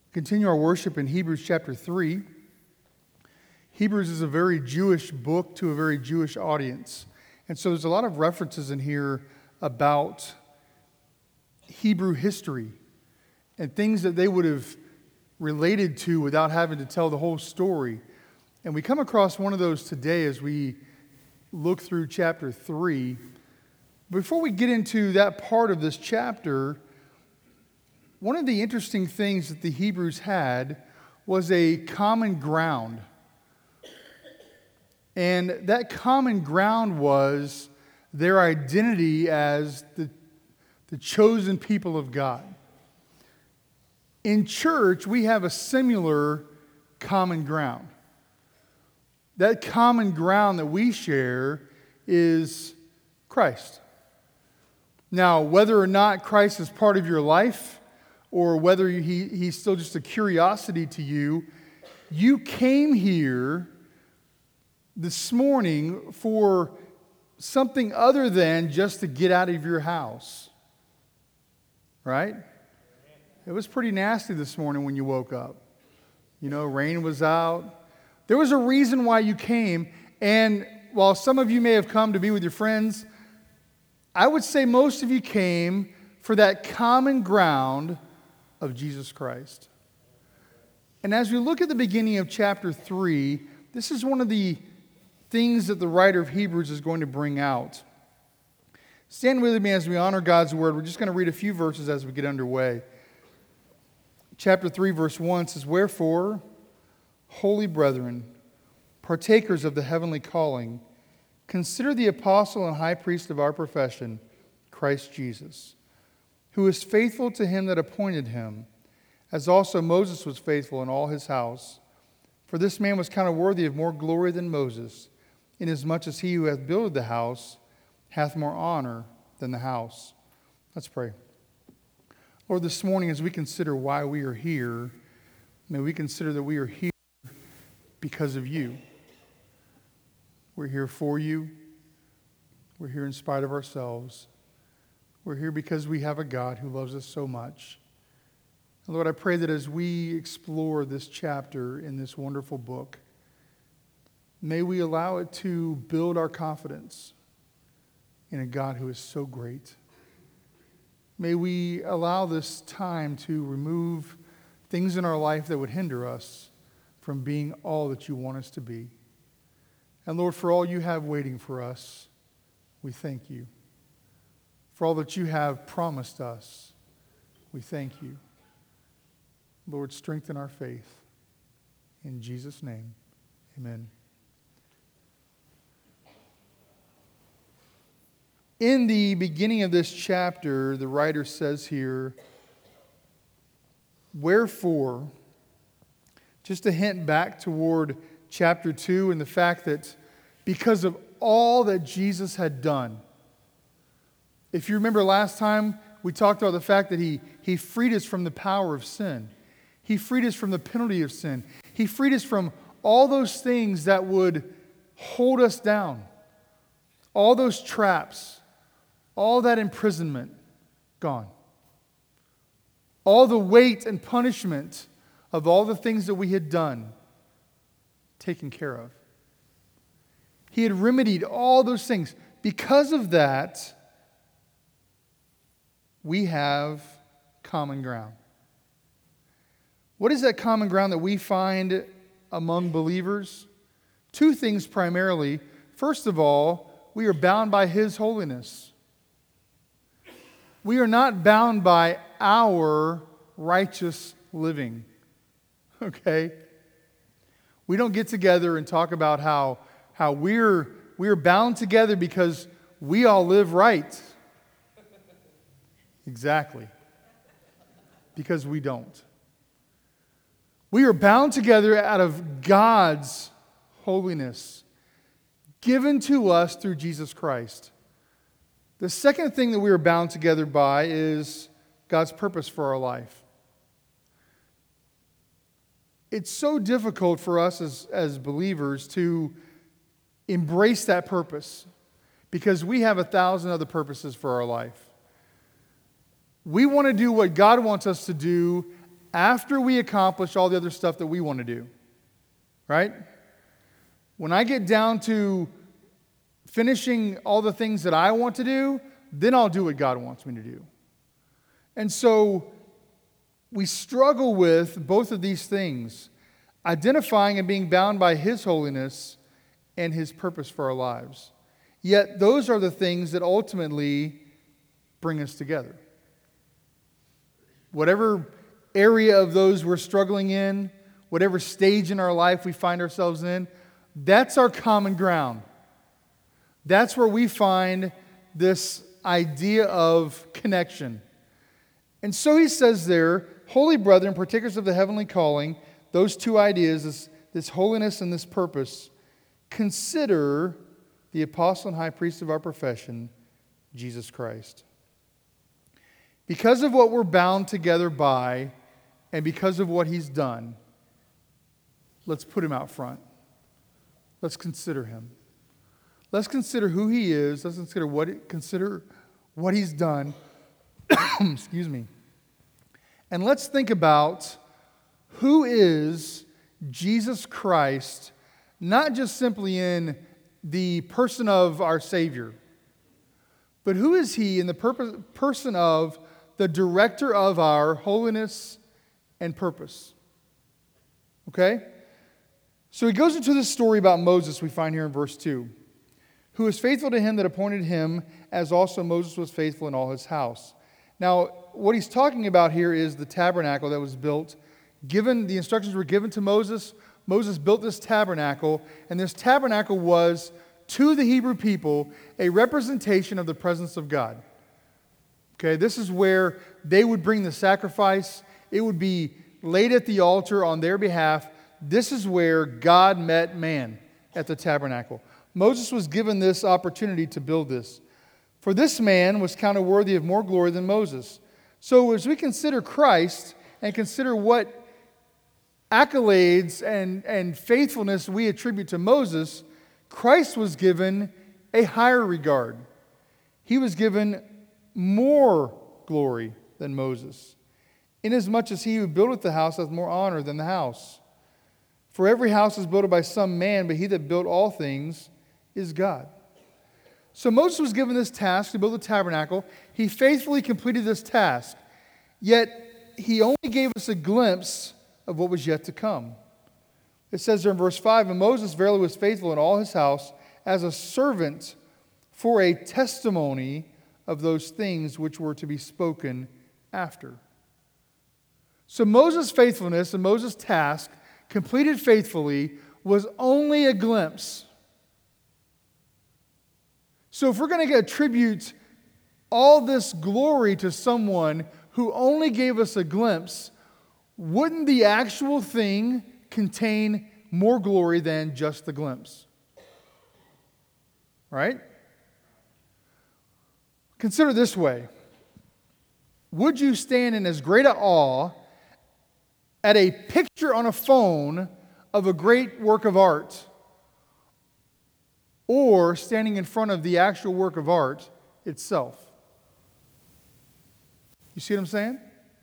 Continue our worship in Hebrews chapter 3. Hebrews is a very Jewish book to a very Jewish audience. And so there's a lot of references in here about Hebrew history and things that they would have related to without having to tell the whole story. And we come across one of those today as we look through chapter 3. Before we get into that part of this chapter, one of the interesting things that the Hebrews had was a common ground. And that common ground was their identity as the chosen people of God. In church, we have a similar common ground. That common ground that we share is Christ. Now, whether or not Christ is part of your life, or whether he's still just a curiosity to you, you came here this morning for something other than just to get out of your house. Right? It was pretty nasty this morning when you woke up. You know, rain was out. There was a reason why you came, and while some of you may have come to be with your friends, I would say most of you came for that common ground of Jesus Christ. And as we look at the beginning of chapter 3, this is one of the things that the writer of Hebrews is going to bring out. Stand with me as we honor God's word. We're just going to read a few verses as we get underway. Chapter 3, verse 1 says, "Wherefore, holy brethren, partakers of the heavenly calling, consider the apostle and high priest of our profession, Christ Jesus, who is faithful to him that appointed him, as also Moses was faithful in all his house. For this man was counted worthy of more glory than Moses, inasmuch as he who hath builded the house hath more honor than the house." Let's pray. Lord, this morning as we consider why we are here, may we consider that we are here because of you. We're here for you. We're here in spite of ourselves. We're here because we have a God who loves us so much. And Lord, I pray that as we explore this chapter in this wonderful book, may we allow it to build our confidence in a God who is so great. May we allow this time to remove things in our life that would hinder us from being all that you want us to be. And Lord, for all you have waiting for us, we thank you. For all that you have promised us, we thank you. Lord, strengthen our faith. In Jesus' name, amen. In the beginning of this chapter, the writer says here, "Wherefore," just a hint back toward chapter 2 and the fact that because of all that Jesus had done. If you remember last time, we talked about the fact that he freed us from the power of sin. He freed us from the penalty of sin. He freed us from all those things that would hold us down. All those traps. All that imprisonment. Gone. All the weight and punishment of all the things that we had done. Taken care of. He had remedied all those things. Because of that, we have common ground. What is that common ground that we find among believers? Two things primarily. First of all, we are bound by His holiness. We are not bound by our righteous living. Okay? We don't get together and talk about how we're bound together because we all live right. Exactly. Because we don't. We are bound together out of God's holiness given to us through Jesus Christ. The second thing that we are bound together by is God's purpose for our life. It's so difficult for us as believers to embrace that purpose because we have 1,000 other purposes for our life. We want to do what God wants us to do after we accomplish all the other stuff that we want to do. Right? When I get down to finishing all the things that I want to do, then I'll do what God wants me to do. And so we struggle with both of these things, identifying and being bound by His holiness and His purpose for our lives. Yet those are the things that ultimately bring us together. Whatever area of those we're struggling in, whatever stage in our life we find ourselves in, that's our common ground. That's where we find this idea of connection. And so he says there, holy brethren, partakers of the heavenly calling, those two ideas, this holiness and this purpose, consider the apostle and high priest of our profession, Jesus Christ. Because of what we're bound together by, and because of what He's done, let's put Him out front. Let's consider Him. Let's consider who He is. Let's consider what He's done. Excuse me. And let's think about who is Jesus Christ, not just simply in the person of our Savior, but who is He in the person of the director of our holiness and purpose. Okay? So he goes into this story about Moses we find here in verse 2. Who is faithful to him that appointed him, as also Moses was faithful in all his house. Now, what he's talking about here is the tabernacle that was built. The instructions were given to Moses. Moses built this tabernacle, and this tabernacle was, to the Hebrew people, a representation of the presence of God. Okay, this is where they would bring the sacrifice. It would be laid at the altar on their behalf. This is where God met man, at the tabernacle. Moses was given this opportunity to build this. For this man was counted worthy of more glory than Moses. So as we consider Christ and consider what accolades and faithfulness we attribute to Moses, Christ was given a higher regard. He was given more glory than Moses, inasmuch as he who buildeth the house hath more honor than the house. For every house is built by some man, but he that built all things is God. So Moses was given this task to build the tabernacle. He faithfully completed this task, yet he only gave us a glimpse of what was yet to come. It says there in verse 5, and Moses verily was faithful in all his house as a servant for a testimony of those things which were to be spoken after. So Moses' faithfulness and Moses' task, completed faithfully, was only a glimpse. So if we're going to attribute all this glory to someone who only gave us a glimpse, wouldn't the actual thing contain more glory than just the glimpse? Right? Consider it this way. Would you stand in as great a awe at a picture on a phone of a great work of art, or standing in front of the actual work of art itself? You see what I'm saying?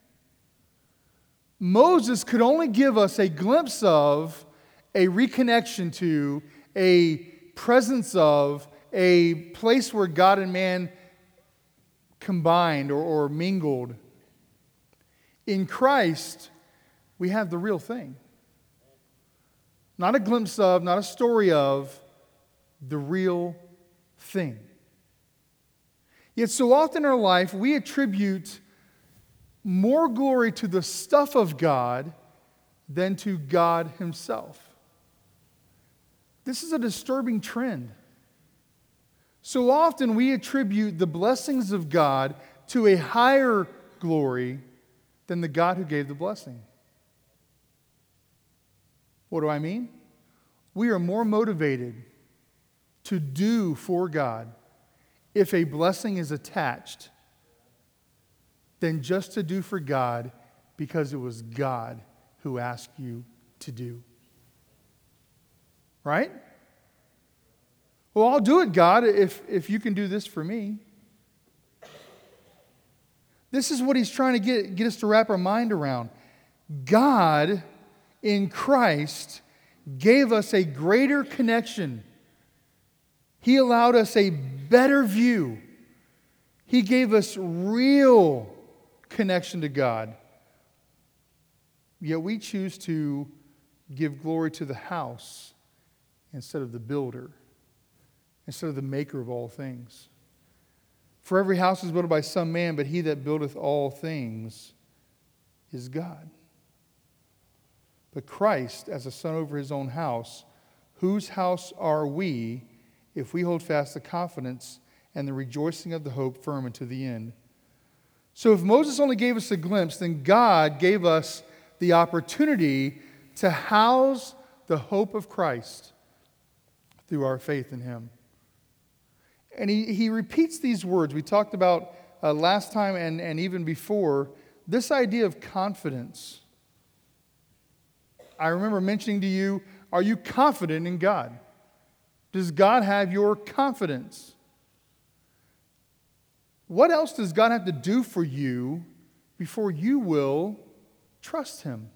Moses could only give us a glimpse of, a reconnection to, a presence of, a place where God and man combined or mingled. In Christ, we have the real thing. Not a glimpse of, not a story of, the real thing. Yet so often in our life, we attribute more glory to the stuff of God than to God Himself. This is a disturbing trend. So often we attribute the blessings of God to a higher glory than the God who gave the blessing. What do I mean? We are more motivated to do for God if a blessing is attached than just to do for God because it was God who asked you to do. Right? Well, I'll do it, God, if you can do this for me. This is what he's trying to get us to wrap our mind around. God in Christ gave us a greater connection. He allowed us a better view. He gave us real connection to God. Yet we choose to give glory to the house instead of the builder, instead of the maker of all things. For every house is built by some man, but he that buildeth all things is God. But Christ, as a son over his own house, whose house are we if we hold fast the confidence and the rejoicing of the hope firm unto the end? So if Moses only gave us a glimpse, then God gave us the opportunity to house the hope of Christ through our faith in him. And he repeats these words. We talked about last time and even before, this idea of confidence. I remember mentioning to you, are you confident in God? Does God have your confidence? What else does God have to do for you before you will trust him?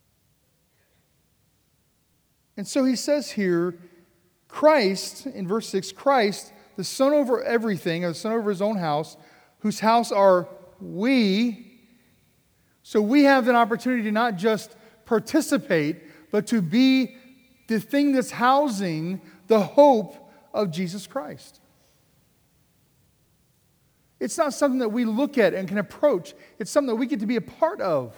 And so he says here, Christ, in verse 6, Christ, the son over everything, or the son over his own house, whose house are we. So we have an opportunity to not just participate, but to be the thing that's housing the hope of Jesus Christ. It's not something that we look at and can approach. It's something that we get to be a part of.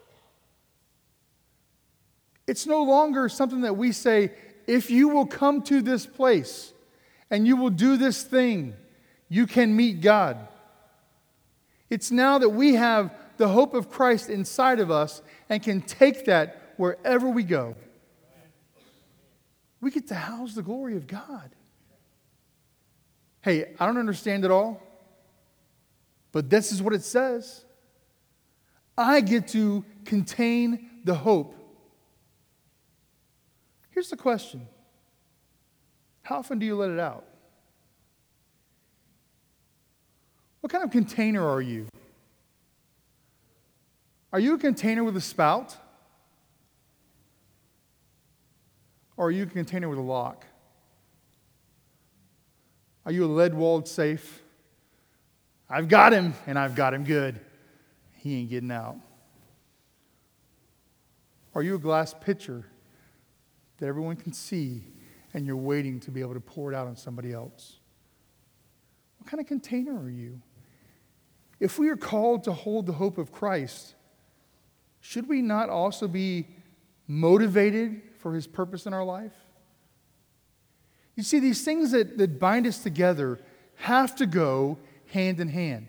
It's no longer something that we say, if you will come to this place and you will do this thing, you can meet God. It's now that we have the hope of Christ inside of us and can take that wherever we go. We get to house the glory of God. Hey, I don't understand it all, but this is what it says. I get to contain the hope. Here's the question. How often do you let it out? What kind of container are you? Are you a container with a spout? Or are you a container with a lock? Are you a lead-walled safe? I've got him, and I've got him good. He ain't getting out. Are you a glass pitcher that everyone can see, and you're waiting to be able to pour it out on somebody else? What kind of container are you? If we are called to hold the hope of Christ, should we not also be motivated for his purpose in our life? You see, these things that bind us together have to go hand in hand.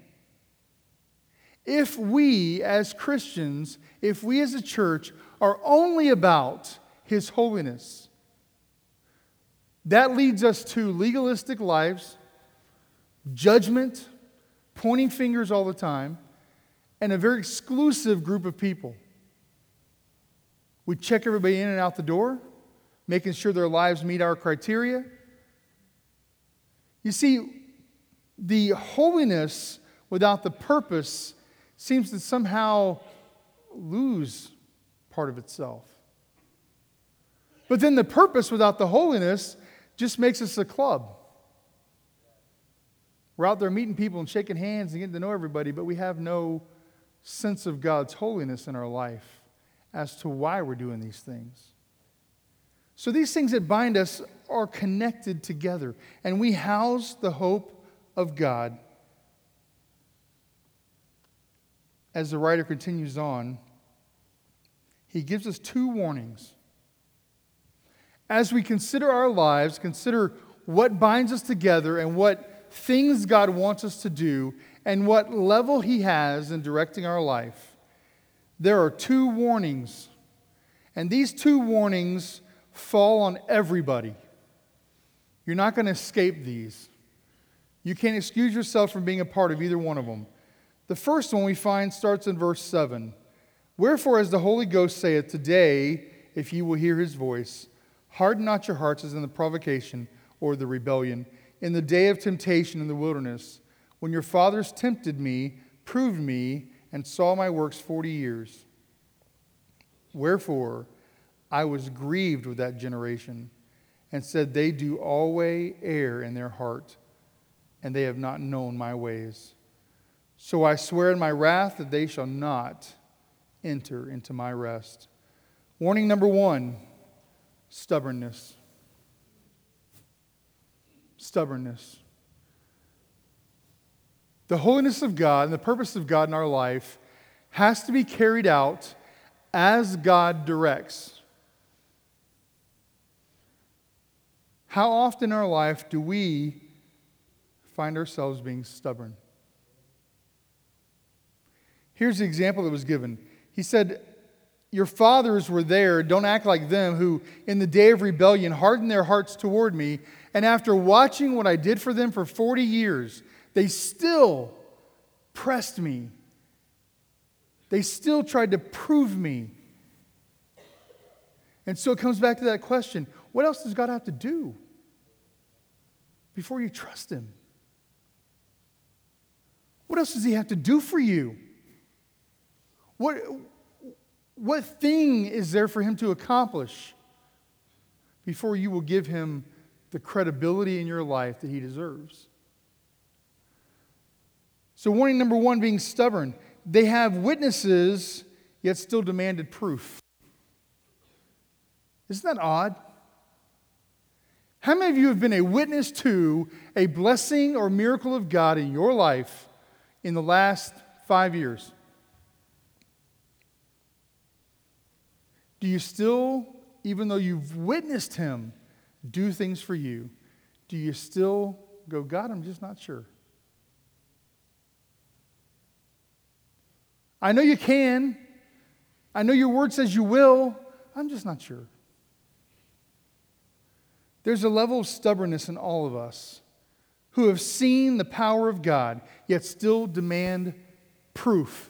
If we as Christians, if we as a church are only about his holiness, that leads us to legalistic lives, judgment, pointing fingers all the time, and a very exclusive group of people. We check everybody in and out the door, making sure their lives meet our criteria. You see, the holiness without the purpose seems to somehow lose part of itself. But then the purpose without the holiness just makes us a club. We're out there meeting people and shaking hands and getting to know everybody, but we have no sense of God's holiness in our life as to why we're doing these things. So these things that bind us are connected together, and we house the hope of God. As the writer continues on, he gives us two warnings. As we consider our lives, consider what binds us together and what things God wants us to do and what level he has in directing our life, there are two warnings. And these two warnings fall on everybody. You're not going to escape these. You can't excuse yourself from being a part of either one of them. The first one we find starts in verse 7. Wherefore, as the Holy Ghost saith, today, if ye will hear his voice, harden not your hearts as in the provocation or the rebellion, in the day of temptation in the wilderness, when your fathers tempted me, proved me, and saw my works 40 years. Wherefore, I was grieved with that generation, and said, they do always err in their heart, and they have not known my ways. So I swear in my wrath that they shall not enter into my rest. Warning number 1, stubbornness. Stubbornness. The holiness of God and the purpose of God in our life has to be carried out as God directs. How often in our life do we find ourselves being stubborn? Here's the example that was given. He said, your fathers were there, don't act like them, who in the day of rebellion hardened their hearts toward me, and after watching what I did for them for 40 years, they still pressed me. They still tried to prove me. And so it comes back to that question, what else does God have to do before you trust Him? What else does He have to do for you? What thing is there for Him to accomplish before you will give Him the credibility in your life that He deserves? So warning number 1, being stubborn. They have witnesses, yet still demanded proof. Isn't that odd? How many of you have been a witness to a blessing or miracle of God in your life in the last 5 years? Do you still, even though you've witnessed Him do things for you, do you still go, God, I'm just not sure? I know you can. I know your word says you will. I'm just not sure. There's a level of stubbornness in all of us who have seen the power of God, yet still demand proof.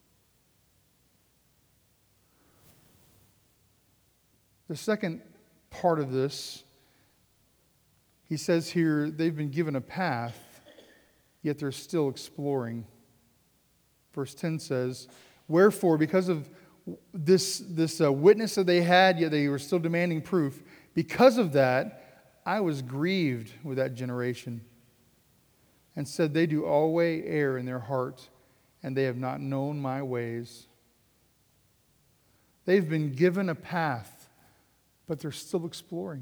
The second part of this, he says here, they've been given a path, yet they're still exploring. Verse 10 says, wherefore, because of this witness that they had, yet they were still demanding proof, because of that, I was grieved with that generation, and said, they do always err in their heart, and they have not known my ways. They've been given a path, but they're still exploring.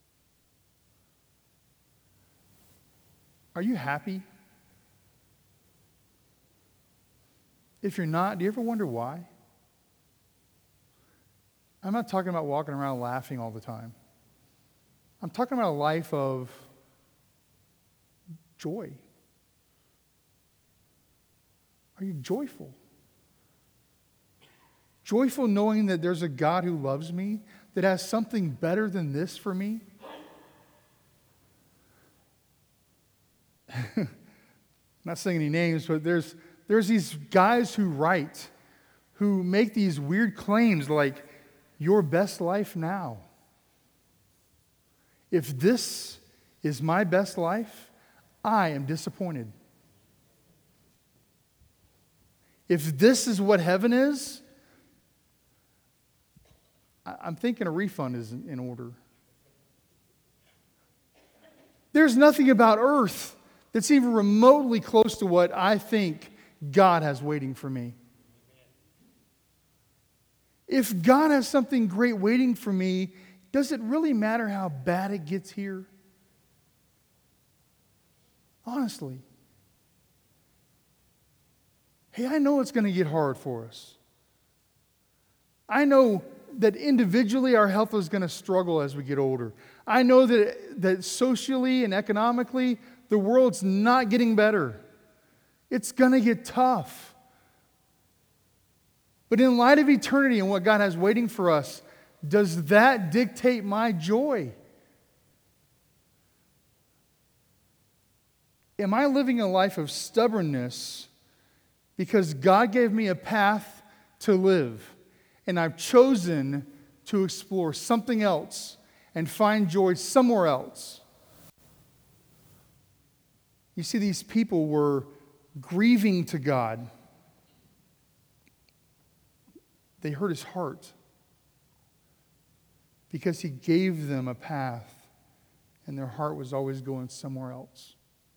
Are you happy? If you're not, do you ever wonder why? I'm not talking about walking around laughing all the time. I'm talking about a life of joy. Are you joyful? Joyful knowing that there's a God who loves me, that has something better than this for me? I'm not saying any names, but there's these guys who write, who make these weird claims like, your best life now. If this is my best life, I am disappointed. If this is what heaven is, I'm thinking a refund is in order. There's nothing about earth that's even remotely close to what I think God has waiting for me. If God has something great waiting for me, does it really matter how bad it gets here? Honestly. Hey, I know it's going to get hard for us. I know that individually our health is going to struggle as we get older. I know that socially and economically, the world's not getting better. It's going to get tough. But in light of eternity and what God has waiting for us, does that dictate my joy? Am I living a life of stubbornness because God gave me a path to live and I've chosen to explore something else and find joy somewhere else? You see, these people were grieving to God. They hurt His heart. because he gave them a path and their heart was always going somewhere else.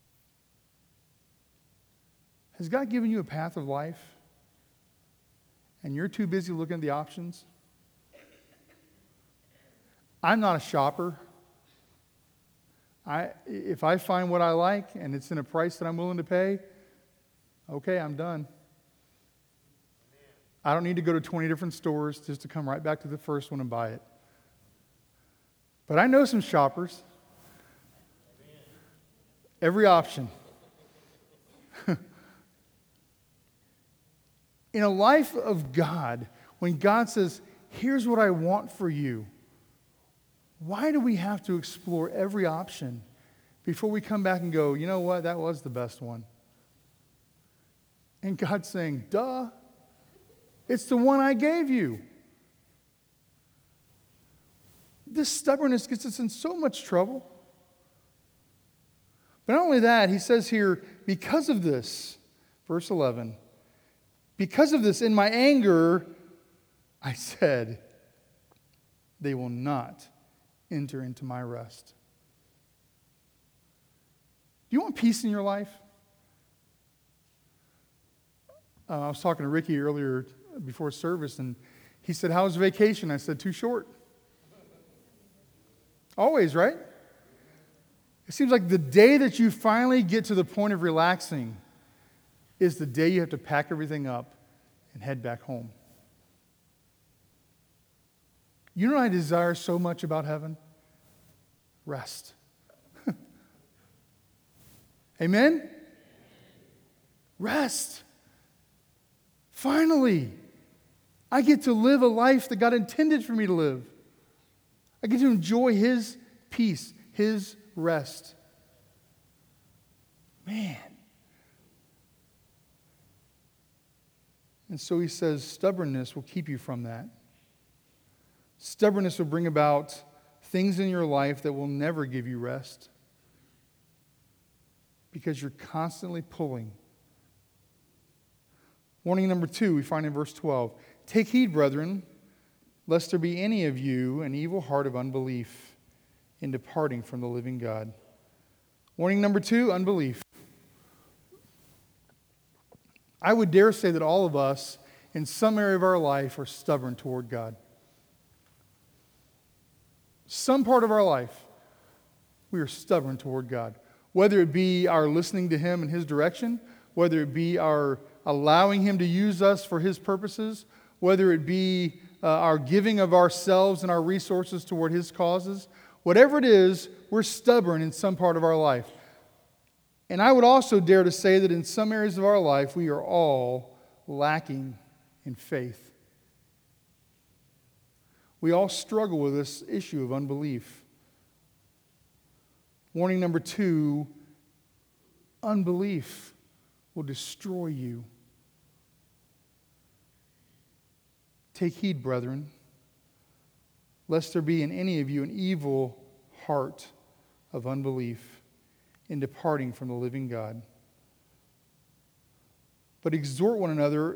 Has God given you a path of life and you're too busy looking at the options? I'm not a shopper. If I find what I like and it's in a price that I'm willing to pay, okay, I'm done. I don't need to go to 20 different stores just to come right back to the first one and buy it. But I know some shoppers. Every option. In a life of God, when God says, here's what I want for you, why do we have to explore every option before we come back and go, you know what, that was the best one? And God's saying, duh, it's the one I gave you. This stubbornness gets us in so much trouble. But not only that, he says here, because of this, verse 11, because of this, in my anger, I said, they will not enter into my rest. Do you want peace in your life? I was talking to Ricky earlier before service, and he said, how was vacation? I said, too short. Always, right? It seems like the day that you finally get to the point of relaxing is the day you have to pack everything up and head back home. You know what I desire so much about heaven? Rest. Amen? Rest. Finally, I get to live a life that God intended for me to live. I get to enjoy His peace, His rest. Man. And so he says, stubbornness will keep you from that. Stubbornness will bring about things in your life that will never give you rest because you're constantly pulling. Warning number 2, we find in verse 12. Take heed, brethren, lest there be any of you an evil heart of unbelief in departing from the living God. Warning number 2, unbelief. I would dare say that all of us, in some area of our life, are stubborn toward God. Some part of our life, we are stubborn toward God. Whether it be our listening to Him in His direction, whether it be our allowing Him to use us for His purposes, whether it be our giving of ourselves and our resources toward His causes, whatever it is, we're stubborn in some part of our life. And I would also dare to say that in some areas of our life, we are all lacking in faith. We all struggle with this issue of unbelief. Warning number 2, unbelief will destroy you. Take heed, brethren, lest there be in any of you an evil heart of unbelief in departing from the living God. But exhort one another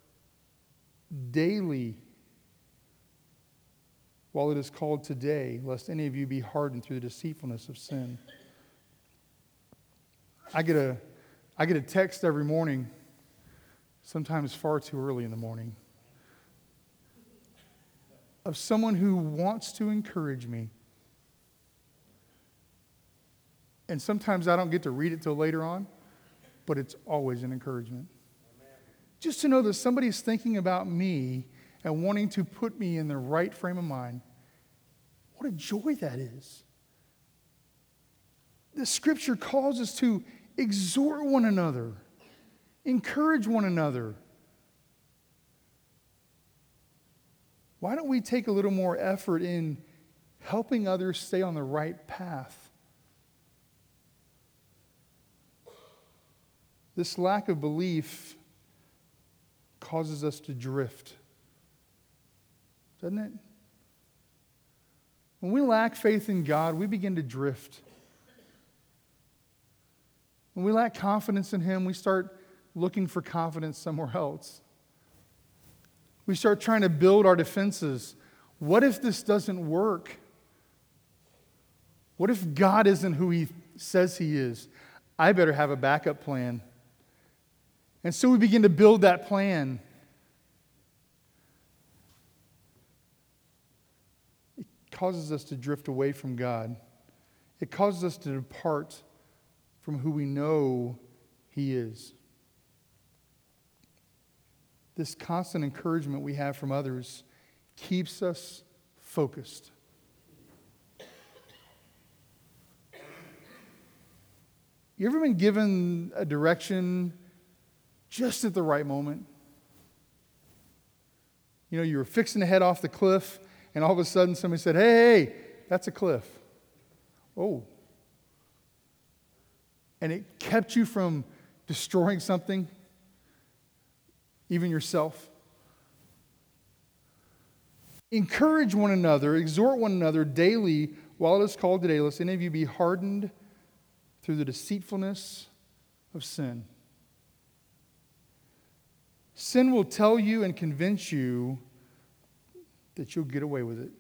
daily while it is called today, lest any of you be hardened through the deceitfulness of sin. I get a text every morning, sometimes far too early in the morning, of someone who wants to encourage me. And sometimes I don't get to read it till later on, but it's always an encouragement. Amen. Just to know that somebody's thinking about me and wanting to put me in the right frame of mind. What a joy that is. The Scripture calls us to exhort one another, encourage one another. Why don't we take a little more effort in helping others stay on the right path? This lack of belief causes us to drift, doesn't it? When we lack faith in God, we begin to drift. When we lack confidence in Him, we start looking for confidence somewhere else. We start trying to build our defenses. What if this doesn't work? What if God isn't who He says He is? I better have a backup plan. And so we begin to build that plan. It causes us to drift away from God. It causes us to depart from who we know He is. This constant encouragement we have from others keeps us focused. You ever been given a direction just at the right moment? You know, you were fixing to head off the cliff, and all of a sudden somebody said, hey, that's a cliff. Oh. And it kept you from destroying something, even yourself. Encourage one another, exhort one another daily while it is called today, lest any of you be hardened through the deceitfulness of sin. Sin will tell you and convince you that you'll get away with it.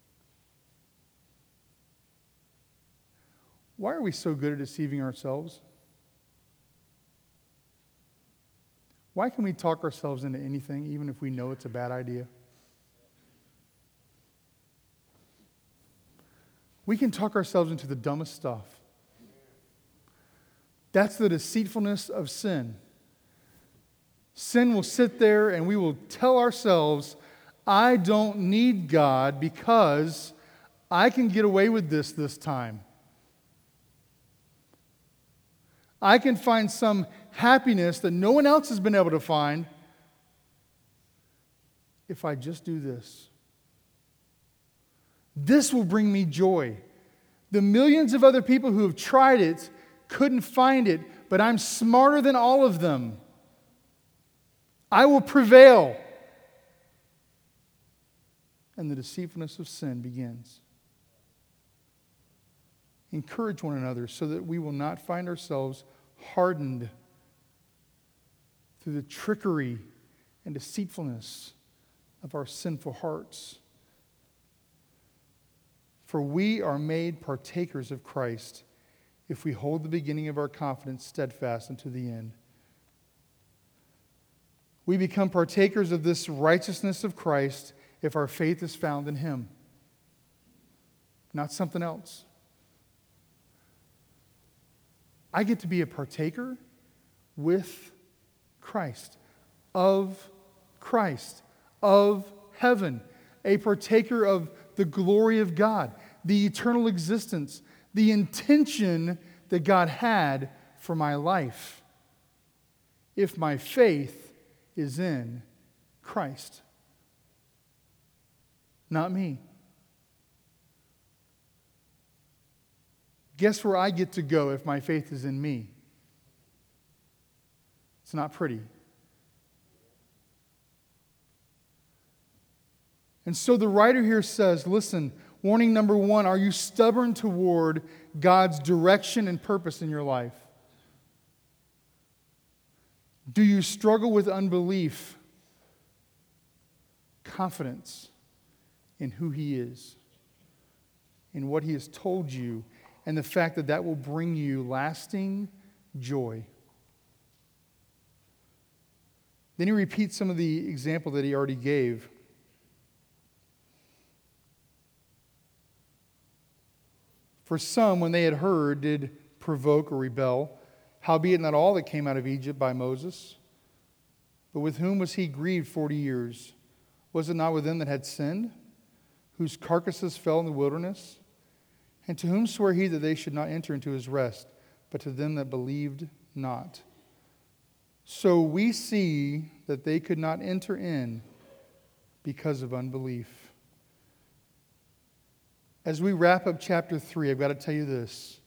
Why are we so good at deceiving ourselves? Why can we talk ourselves into anything, even if we know it's a bad idea? We can talk ourselves into the dumbest stuff. That's the deceitfulness of sin. Sin will sit there and we will tell ourselves, I don't need God because I can get away with this time. I can find some happiness that no one else has been able to find if I just do this. This will bring me joy. The millions of other people who have tried it couldn't find it, but I'm smarter than all of them. I will prevail. And the deceitfulness of sin begins. Encourage one another so that we will not find ourselves hardened through the trickery and deceitfulness of our sinful hearts. For we are made partakers of Christ if we hold the beginning of our confidence steadfast unto the end. We become partakers of this righteousness of Christ if our faith is found in Him, not something else. I get to be a partaker with Christ, of heaven, a partaker of the glory of God, the eternal existence, the intention that God had for my life, if my faith is in Christ, not me. Guess where I get to go if my faith is in me? It's not pretty. And so the writer here says, listen, warning number one, are you stubborn toward God's direction and purpose in your life? Do you struggle with unbelief, confidence in who He is, in what He has told you, and the fact that that will bring you lasting joy? Then he repeats some of the example that he already gave. For some, when they had heard, did provoke or rebel, howbeit not all that came out of Egypt by Moses. But with whom was he grieved 40 years? Was it not with them that had sinned, whose carcasses fell in the wilderness? And to whom swore he that they should not enter into his rest, but to them that believed not? So we see that they could not enter in because of unbelief. As we wrap up chapter 3, I've got to tell you this.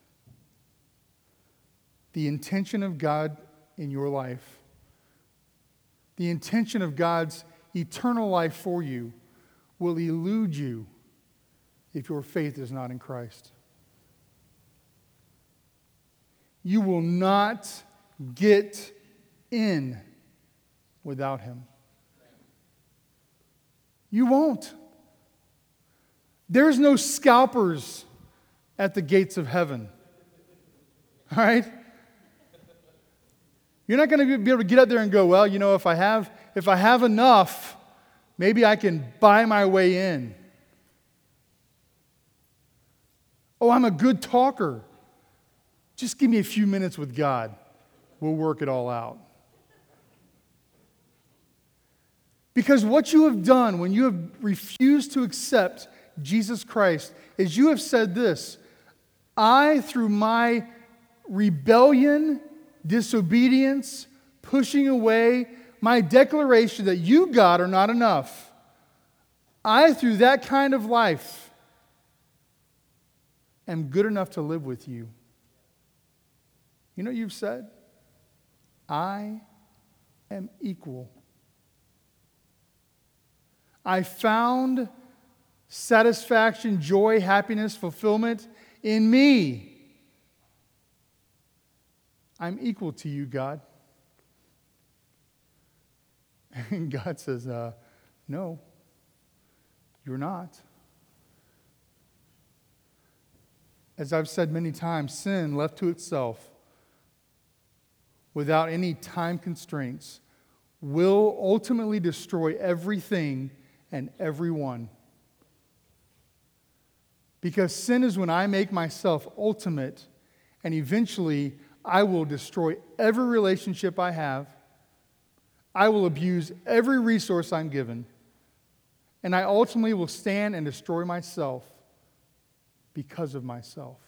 The intention of God in your life, the intention of God's eternal life for you, will elude you if your faith is not in Christ. You will not get in without Him. You won't. There's no scalpers at the gates of heaven. All right? You're not going to be able to get up there and go, well, if I have enough, maybe I can buy my way in. Oh, I'm a good talker. Just give me a few minutes with God. We'll work it all out. Because what you have done when you have refused to accept Jesus Christ is you have said this: I, through my rebellion, disobedience, pushing away, my declaration that you, God, are not enough, I, through that kind of life, am good enough to live with you. You know what you've said? I am equal. I found satisfaction, joy, happiness, fulfillment in me. I'm equal to you, God. And God says, no, you're not. As I've said many times, sin left to itself, without any time constraints, will ultimately destroy everything and everyone. Because sin is when I make myself ultimate, and eventually I will destroy every relationship I have. I will abuse every resource I'm given. And I ultimately will stand and destroy myself because of myself.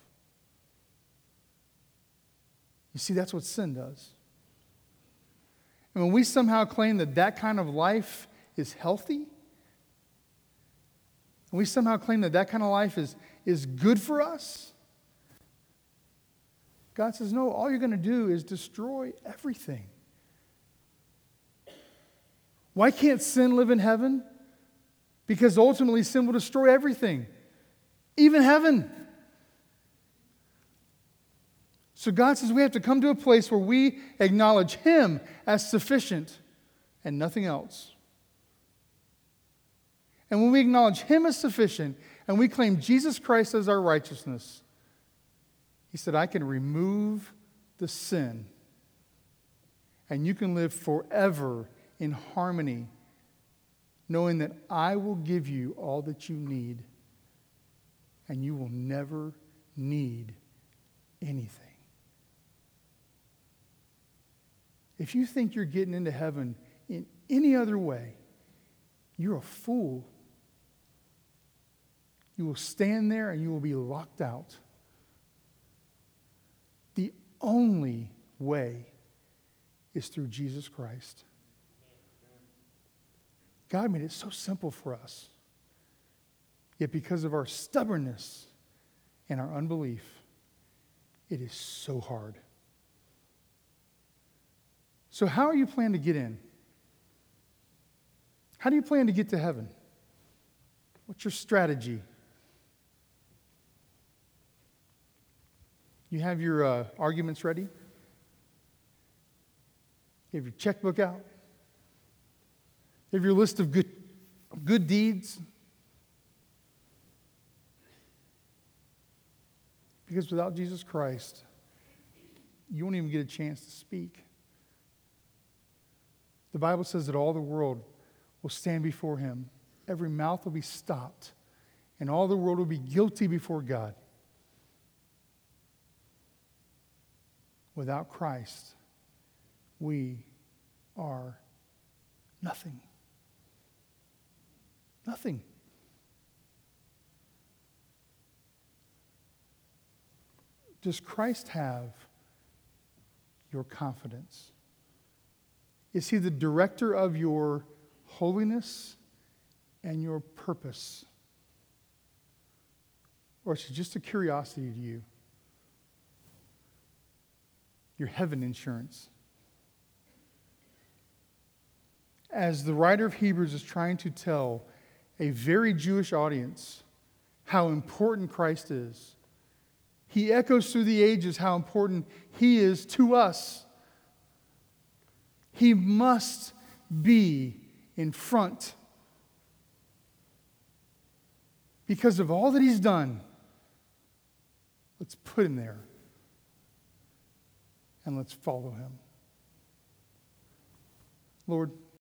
You see, that's what sin does. And when we somehow claim that that kind of life is healthy, and we somehow claim that that kind of life is good for us, God says, no, all you're going to do is destroy everything. Why can't sin live in heaven? Because ultimately sin will destroy everything, even heaven. So God says we have to come to a place where we acknowledge Him as sufficient and nothing else. And when we acknowledge Him as sufficient and we claim Jesus Christ as our righteousness, He said, I can remove the sin and you can live forever in harmony, knowing that I will give you all that you need and you will never need anything. If you think you're getting into heaven in any other way, you're a fool. You will stand there and you will be locked out. The only way is through Jesus Christ. God made it so simple for us. Yet because of our stubbornness and our unbelief, it is so hard. So how are you planning to get in? How do you plan to get to heaven? What's your strategy? You have your arguments ready? You have your checkbook out? You have your list of good deeds? Because without Jesus Christ, you won't even get a chance to speak. The Bible says that all the world will stand before Him. Every mouth will be stopped, and all the world will be guilty before God. Without Christ, we are nothing. Nothing. Does Christ have your confidence? Is He the director of your holiness and your purpose? Or is He just a curiosity to you? Your heaven insurance. As the writer of Hebrews is trying to tell a very Jewish audience how important Christ is, he echoes through the ages how important He is to us. He must be in front. because of all that he's done, let's put him there and let's follow him. Lord,